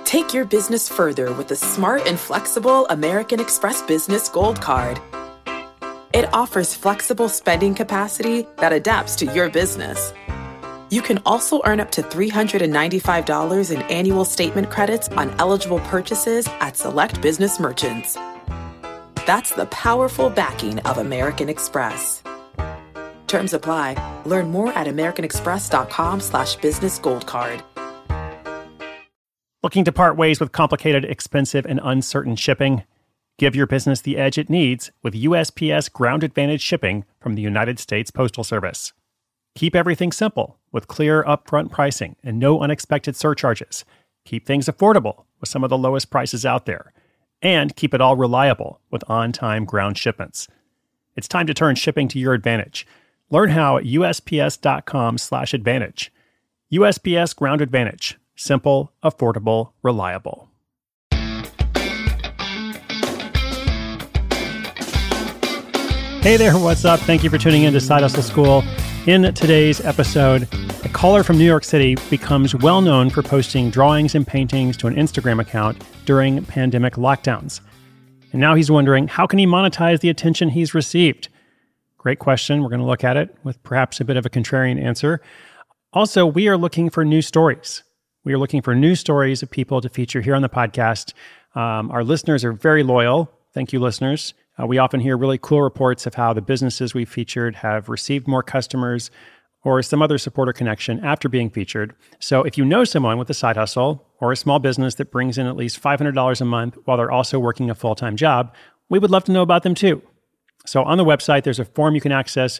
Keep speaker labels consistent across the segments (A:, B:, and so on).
A: Take your business further with the smart and flexible American Express Business Gold Card. It offers flexible spending capacity that adapts to your business. You can also earn up to $395 in annual statement credits on eligible purchases at select business merchants. That's the powerful backing of American Express. Terms apply. Learn more at americanexpress.com/business gold card.
B: Looking to part ways with complicated, expensive, and uncertain shipping? Give your business the edge it needs with USPS Ground Advantage shipping from the United States Postal Service. Keep everything simple with clear upfront pricing and no unexpected surcharges. Keep things affordable with some of the lowest prices out there. And keep it all reliable with on-time ground shipments. It's time to turn shipping to your advantage. Learn how at USPS.com/advantage. USPS Ground Advantage. Simple, affordable, reliable. Hey there, what's up? Thank you for tuning in to Side Hustle School. In today's episode, a caller from New York City becomes well known for posting drawings and paintings to an Instagram account during pandemic lockdowns. And now he's wondering, how can he monetize the attention he's received? Great question. We're going to look at it with perhaps a bit of a contrarian answer. Also, we are looking for new stories. We are looking for new stories of people to feature here on the podcast. Our listeners are very loyal. Thank you, listeners. We often hear really cool reports of how the businesses we've featured have received more customers or some other support or connection after being featured. So if you know someone with a side hustle or a small business that brings in at least $500 a month while they're also working a full-time job, we would love to know about them too. So on the website, there's a form you can access,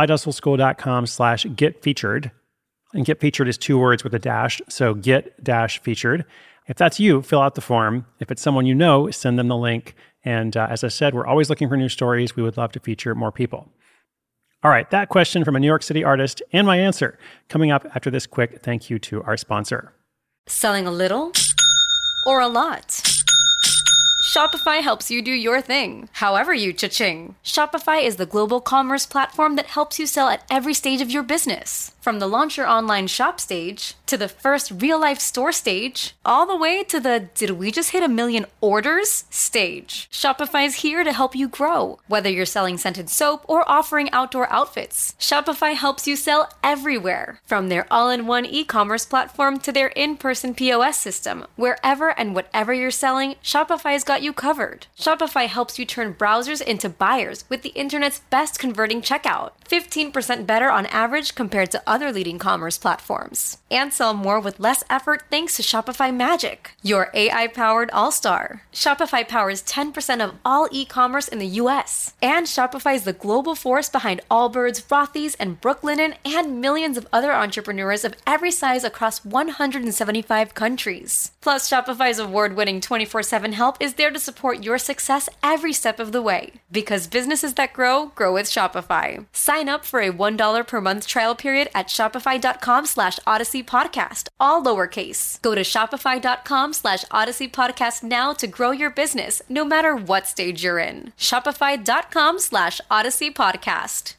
B: sidehustleschool.com/getfeatured. And get featured is 2 words with a dash, so get-featured. If that's you, fill out the form. If it's someone you know, send them the link. And as I said, we're always looking for new stories. We would love to feature more people. All right, that question from a New York City artist and my answer coming up after this quick thank you to our sponsor.
C: Selling a little or a lot? Shopify helps you do your thing, however you cha-ching. Shopify is the global commerce platform that helps you sell at every stage of your business. From the launch your online shop stage, to the first real-life store stage, all the way to the did we just hit 1 million orders stage. Shopify is here to help you grow. Whether you're selling scented soap or offering outdoor outfits, Shopify helps you sell everywhere. From their all-in-one e-commerce platform to their in-person POS system, wherever and whatever you're selling, Shopify's got you covered. Shopify helps you turn browsers into buyers with the internet's best converting checkout. 15% better on average compared to other leading commerce platforms. And sell more with less effort thanks to Shopify Magic, your AI-powered all-star. Shopify powers 10% of all e-commerce in the US. And Shopify is the global force behind Allbirds, Rothy's, and Brooklinen, and millions of other entrepreneurs of every size across 175 countries. Plus, Shopify's award-winning 24/7 help is there to support your success every step of the way. Because businesses that grow, grow with Shopify. Sign up for a $1 per month trial period at shopify.com/Odyssey Podcast, all lowercase. Go to shopify.com/Odyssey Podcast now to grow your business, no matter what stage you're in. Shopify.com/Odyssey Podcast.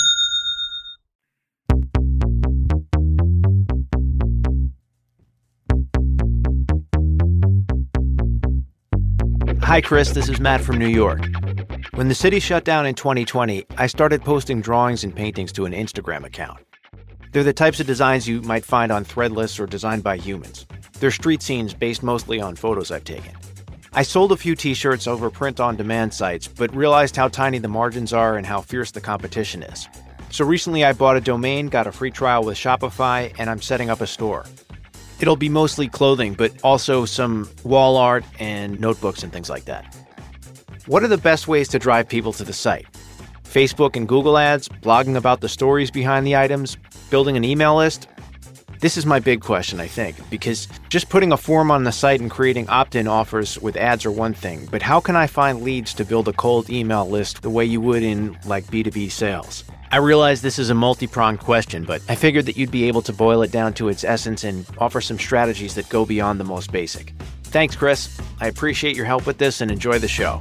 D: Hi, Chris. This is Matt from New York. When the city shut down in 2020, I started posting drawings and paintings to an Instagram account. They're the types of designs you might find on Threadless or designed by humans. They're street scenes based mostly on photos I've taken. I sold a few t-shirts over print-on-demand sites, but realized how tiny the margins are and how fierce the competition is. So recently I bought a domain, got a free trial with Shopify, and I'm setting up a store. It'll be mostly clothing, but also some wall art and notebooks and things like that. What are the best ways to drive people to the site? Facebook and Google ads, blogging about the stories behind the items, building an email list? This is my big question, I think, because just putting a form on the site and creating opt-in offers with ads are one thing, but how can I find leads to build a cold email list the way you would in, like, B2B sales? I realize this is a multi-pronged question, but I figured that you'd be able to boil it down to its essence and offer some strategies that go beyond the most basic. Thanks, Chris. I appreciate your help with this and enjoy the show.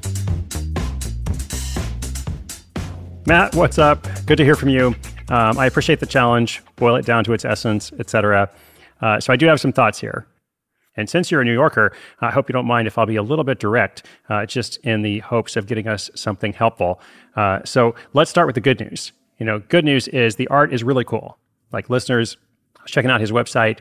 B: Matt, what's up? Good to hear from you. I appreciate the challenge, boil it down to its essence, etc. So I do have some thoughts here. And since you're a New Yorker, I hope you don't mind if I'll be a little bit direct, just in the hopes of getting us something helpful. So let's start with the good news. Good news is the art is really cool. Like listeners, I was checking out his website,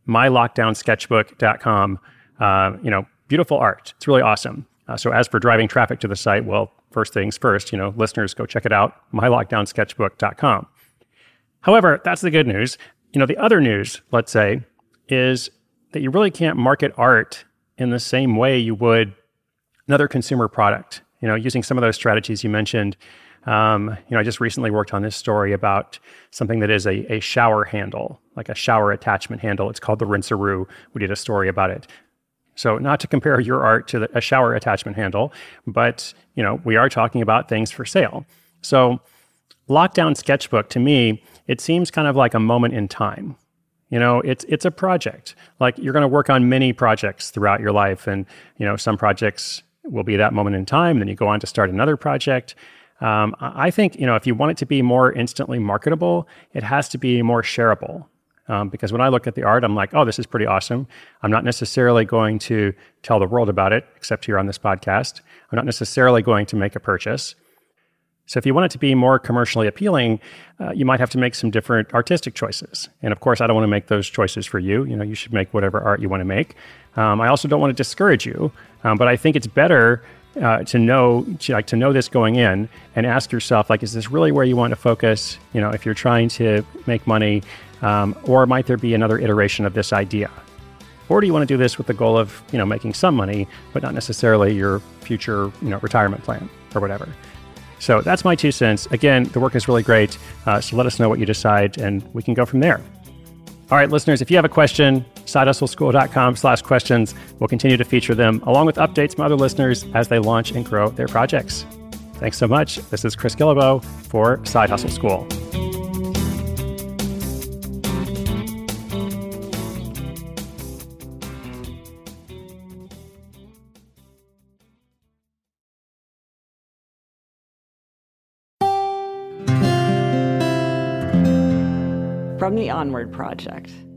B: mylockdownsketchbook.com. Beautiful art. It's really awesome. So as for driving traffic to the site, well, first things first, listeners, go check it out, mylockdownsketchbook.com. However, that's the good news. The other news, let's say, is that you really can't market art in the same way you would another consumer product. Using some of those strategies you mentioned. I just recently worked on this story about something that is a shower handle, like a shower attachment handle. It's called the Rinse-A-Roo. We did a story about it. So not to compare your art to a shower attachment handle, but, we are talking about things for sale. So Lockdown Sketchbook, to me, it seems kind of like a moment in time. It's a project. Like you're going to work on many projects throughout your life. And, some projects will be that moment in time. Then you go on to start another project. I think, if you want it to be more instantly marketable, it has to be more shareable. Because when I look at the art, I'm like, oh, this is pretty awesome. I'm not necessarily going to tell the world about it, except here on this podcast. I'm not necessarily going to make a purchase. So if you want it to be more commercially appealing, you might have to make some different artistic choices. And of course, I don't want to make those choices for you. You should make whatever art you want to make. I also don't want to discourage you, but I think it's better to know this going in and ask yourself, is this really where you want to focus? If you're trying to make money, or might there be another iteration of this idea? Or do you want to do this with the goal of, making some money, but not necessarily your future, retirement plan or whatever? So that's my 2 cents. Again, the work is really great. So let us know what you decide and we can go from there. All right, listeners, if you have a question, sidehustleschool.com/questions. We'll continue to feature them along with updates from other listeners as they launch and grow their projects. Thanks so much. This is Chris Guillebeau for Side Hustle School.
E: From the Onward Project.